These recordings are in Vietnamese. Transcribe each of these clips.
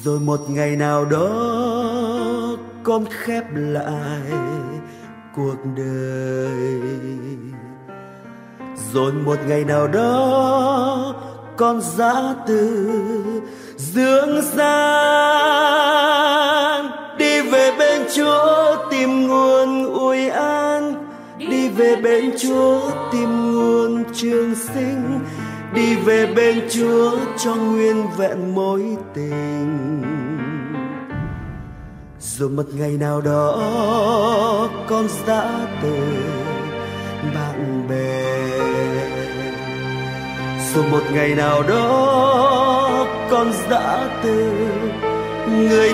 Rồi một ngày nào đó con khép lại cuộc đời. Rồi một ngày nào đó con giã từ dương gian, đi về bên Chúa tìm nguồn ủi an, đi về bên Chúa tìm nguồn trường sinh, đi về bên Chúa cho nguyên vẹn mối tình. Rồi một ngày nào đó con giã từ bạn bè. Rồi một ngày nào đó con giã từ người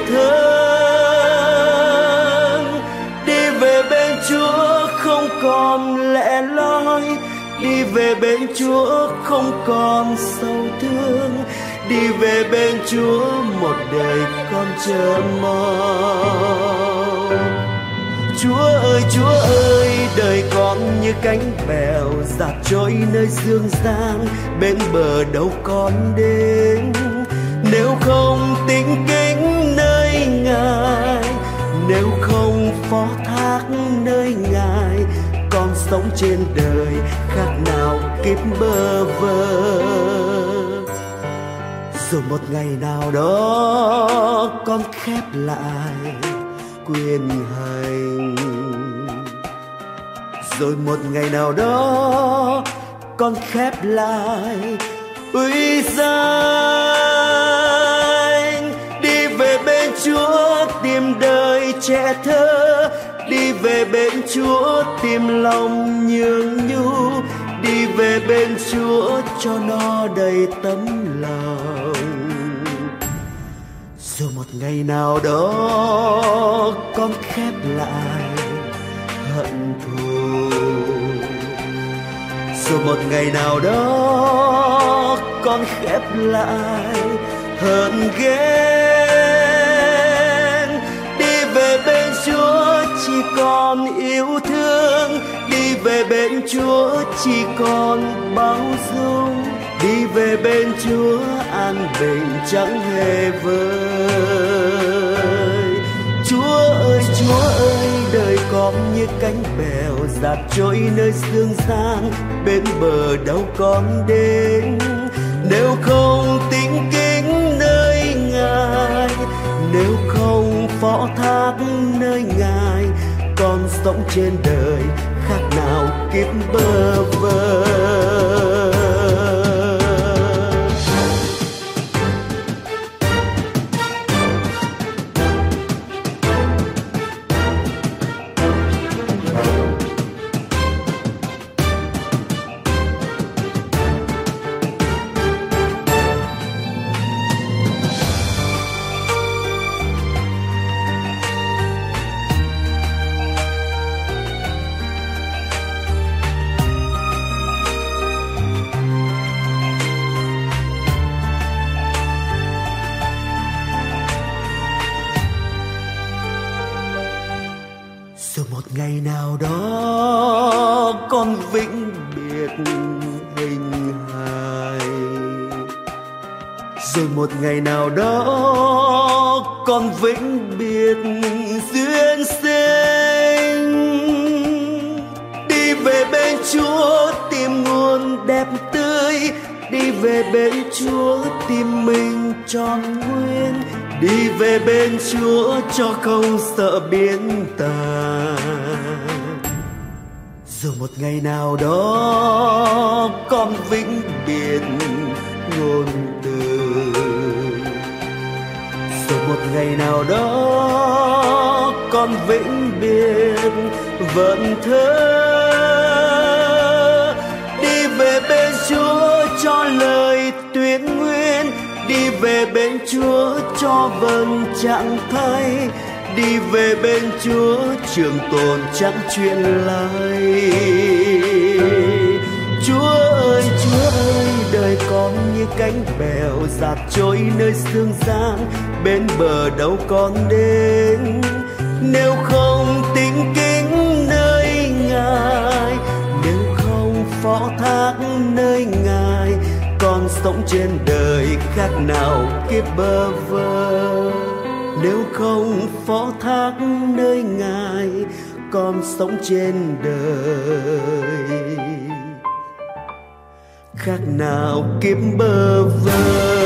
thân, đi về bên Chúa không còn lẻ loi, đi về bên Chúa không còn sầu thương, đi về bên Chúa một đời con chờ mong. Chúa ơi, đời con như cánh bèo dạt trôi nơi dương gian, bên bờ đâu con đến. Nếu không tín kính nơi Ngài, nếu không phó thác nơi Ngài, con sống trên đời khác nào kiếp bơ vơ. Rồi một ngày nào đó con khép lại quyền hành. Rồi một ngày nào đó con khép lại uy danh, đi về bên Chúa tìm đời trẻ thơ, đi về bên Chúa tìm lòng nhường nhu, đi về bên Chúa cho no đầy tấm lòng. Rồi một ngày nào đó con khép lại hận thù. Rồi một ngày nào đó con khép lại hờn ghen, đi về bên Chúa chỉ còn yêu thương, đi về bên Chúa chỉ còn bao dung, đi về bên Chúa an bình chẳng hề vơi. Chúa ơi, đời con như cánh bèo dạt trôi nơi dương gian, bên bờ đâu con đến. Nếu không tín kính nơi Ngài, nếu không phó thác nơi Ngài, con sống trên đời khác nào kiếp bơ vơ. Rồi một ngày nào đó con vĩnh biệt hình hài. Rồi một ngày nào đó con vĩnh biệt duyên sinh, đi về bên Chúa tìm nguồn đẹp tươi, đi về bên Chúa tìm mình trọn nguyên, đi về bên Chúa cho không sợ biến tàn. Rồi một ngày nào đó con vĩnh biệt ngôn từ. Rồi một ngày nào đó con vĩnh biệt vận thơ, đi về bên Chúa cho lời tuyên nguyên, đi về bên Chúa cho vần chẳng thay, đi về bên Chúa trường tồn chẳng chuyện lại. Chúa ơi, đời con như cánh bèo dạt trôi nơi dương gian, bên bờ đâu con đến. Nếu không tín kính nơi Ngài, nếu không phó thác nơi Ngài, con sống trên đời khác nào kiếp bơ vơ. nếu không phó thác nơi Ngài con sống trên đời. Khác nào kiếp bơ vơ